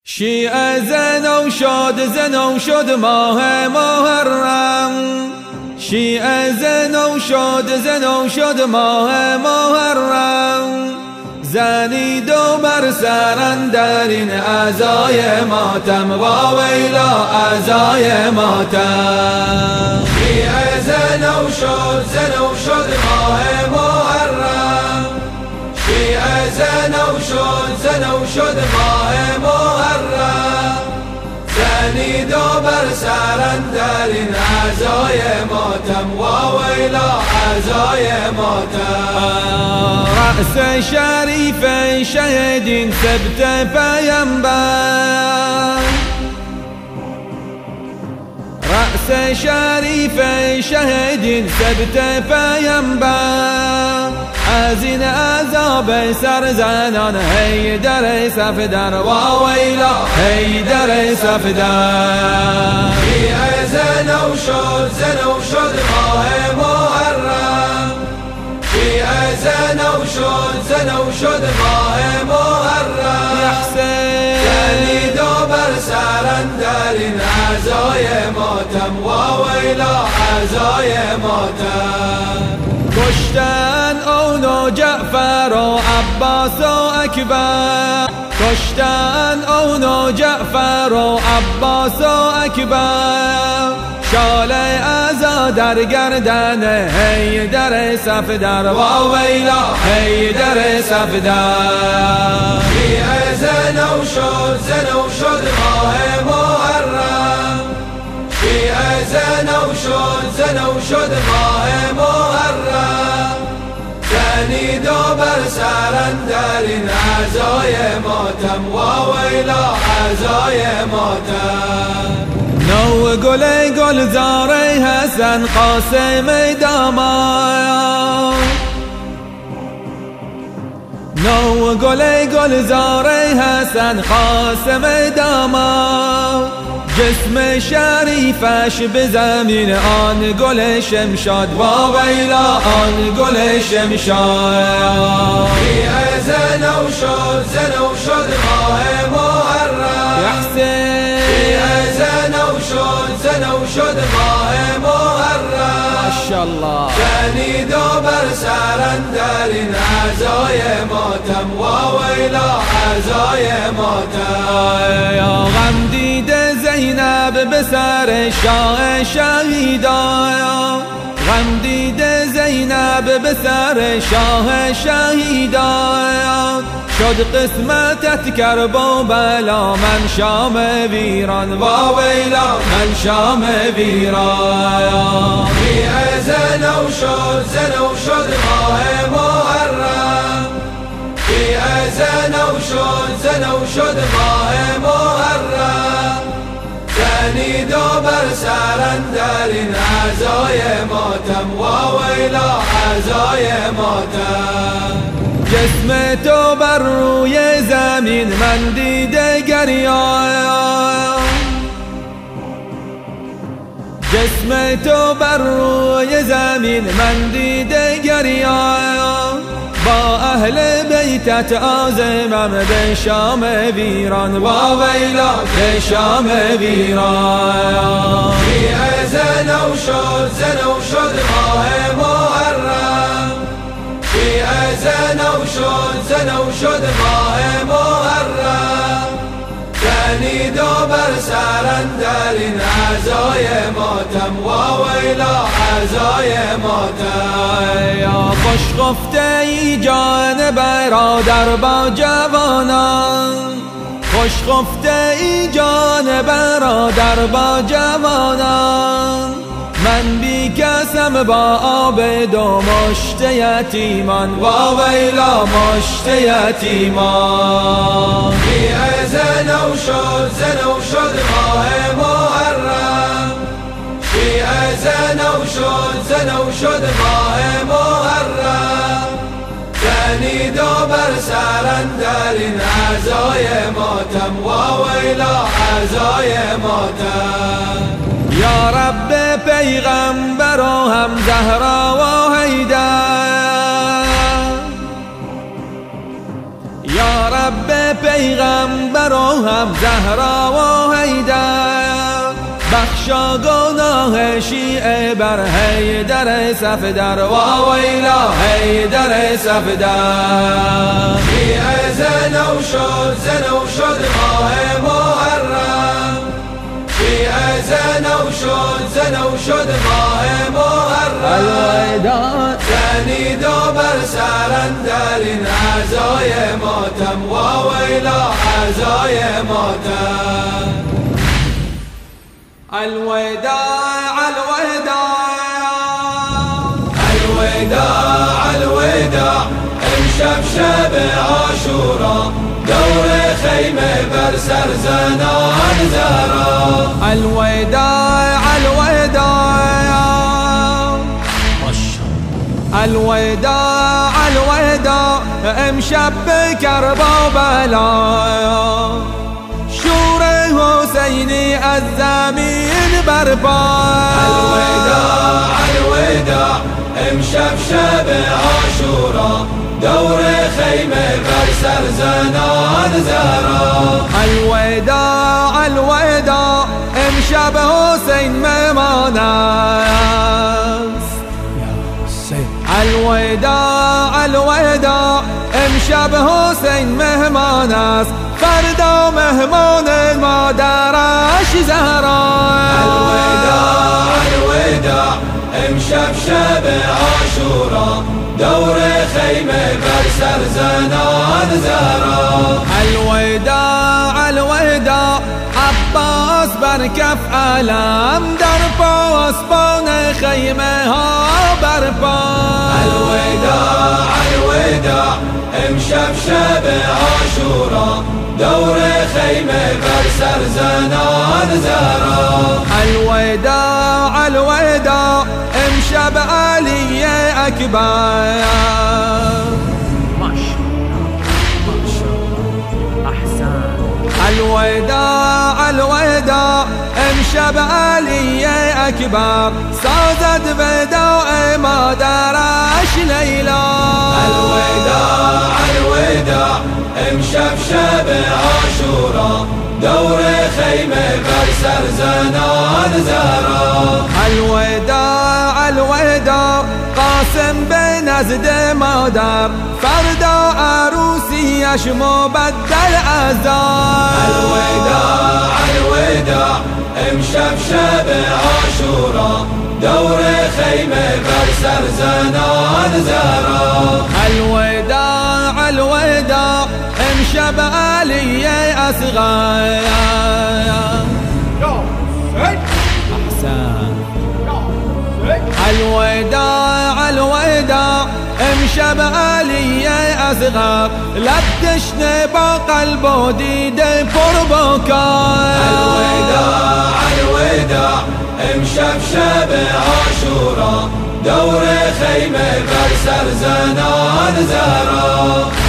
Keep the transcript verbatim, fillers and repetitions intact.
شیعه زنو شد زنو شد ماه محرم، شیعه زنو شد زنو شد ماه محرم. زنید و بر سرن در این عزای ماتم، وا ویلا عزای ماتم. شیعه زنو شد زنو شد ماه محرم، شیعه زنو شد زنو شد ماه محرم. زنید و بر سرن در این عزای ماتم، وا ویلا عزای ماتم. رأس شریف شهیدین سبت پیامبر، رأس شریف شهیدین سبت پیامبر. از این عذاب سرزنان هی در صفدر، وا ویلا هی در صفدر. شیعه زنو شد زنو شد ماه محرم، شیعه زنو شد زنو شد ماه محرم. زنید و بر سرن در این عزای ماتم، وا ویلا عزای ماتم. کشتن اونو جعفر و عباس و اکبر، کشتن اونو جعفر و عباس و اکبر. شاله عزا در گردن هی در صفدر، وا ویلا هی در صفدر. شیعه زنو شد زنو شد ماه محرم، شیعه زنو شد زنو شد ماه محرم. زنید و بر سرن در این عزای ماتم، وا ویلا عزای ماتم. نو گل گلزاره حسن قاسم داماد، نو گل گلزاره حسن قاسم داماد. جسم شریفش به زمین آن گل شمشاد، وا ویلا آن گل شمشاد. شیعه زنو شد زنو شد ماه محرم، شیعه زنو شد زنو شد ماه محرم. ماشاءالله. زنید و بر سرن در این عزای ماتم، وا ویلا عزای ماتم. یا غم دیده زینب به سر شاه شهیدا، غم دیده زینب به سر شاه شهیدا. شد قسمتت کرب و بلا من شام ویران، وا ویلا من شام ویران. شیعه زنو شد زنو شد ماه محرم، شیعه زنو شد زنو شد ماه محرم. زنید و بر سرن در این عزای ماتم، وا ویلا عزای ماتم. جسم تو بر روی زمین من دیده گریان، جسم تو بر روی زمین من دیده گریان. با اهل بیتت عازمم به شام ویران، وا ویلا به شام ویران. شیعه زنو شد زنو شد ماه محرم، شیعه زنو شد زنو شد ماه محرم. زنید و بر سرن در این عزای ماتم، وا ویلا عزای ماتم. یا خوش گفته ای جان برادر با جوانان، خوش گفته ای جان برادر با جوانان. من بی کسم با آب دو مشت یتیمان، وا ویلا مشت یتیمان. شیعه زنو شد زنو شد ماه محرم، شیعه زنو شد زنو شد ماه محرم. زنید و بر سرن در این عزای ماتم، وا ویلا عزای ماتم. یا رب پیغمبر و هم زهرا و حیدر، یا یا رب پیغمبر و هم زهرا و حیدر، بخشا گناه شیعه بر حیدر صفدر، و ویلا حیدر صفدر. شیعه زنو شد زنو شد ماه محرم، شیعه زنو شد زنو شد ماه محرم. الوداع زنید و بر سرندرین عزای ماتم، و ویلا عزای ماتم. الوداع الوداع الوداع الوداع امشب شب عاشورا، دور خیمه بر سر زنان زهرا. الوداع الوداع الوداع الوداع امشب بکربا بلا، شور حسینی از زمین برپا. الوداع الوداع امشب شب عاشورا، دور خیمه بر سر زنان زهرا. الوداع الوداع امشب حسین مهمان است. الوداع الوداع امشب حسین مهمان است، فردا مهمان مادرش زهرا. الوداع الوداع امشب شب عاشورا، دور خیمه بر سر زنان زهرا. الوداع الوداع عباس بر کف علم، در پاسبان خیمه ها برپا. الوداع الوداع امشب شب عاشورا، دور خیمه بر سر زنان زهرا. الوداع الوداع امشب علی اکبر، الوداع الوداع امشب علی اکبر، سازد وداع مادرش لیلا. الوداع الوداع امشب شب عاشورا، دور خیمه بر سر زنان زهرا. الوداع الوداع قاسم به نزد مادر، فردا عروسیش مبدل عذاب. الوداع الوداع امشب شب عاشورا، دور خیمه بر سر زنان زهرا. الوداع الوداع امشب علی اصغر، احسن. الوداع الوداع امشب علی اصغر، لب تشنه با قلب و دیده پر بکا. الوداع الوداع امشب شب عاشورا، دور خیمه بر سر زنان زهرا.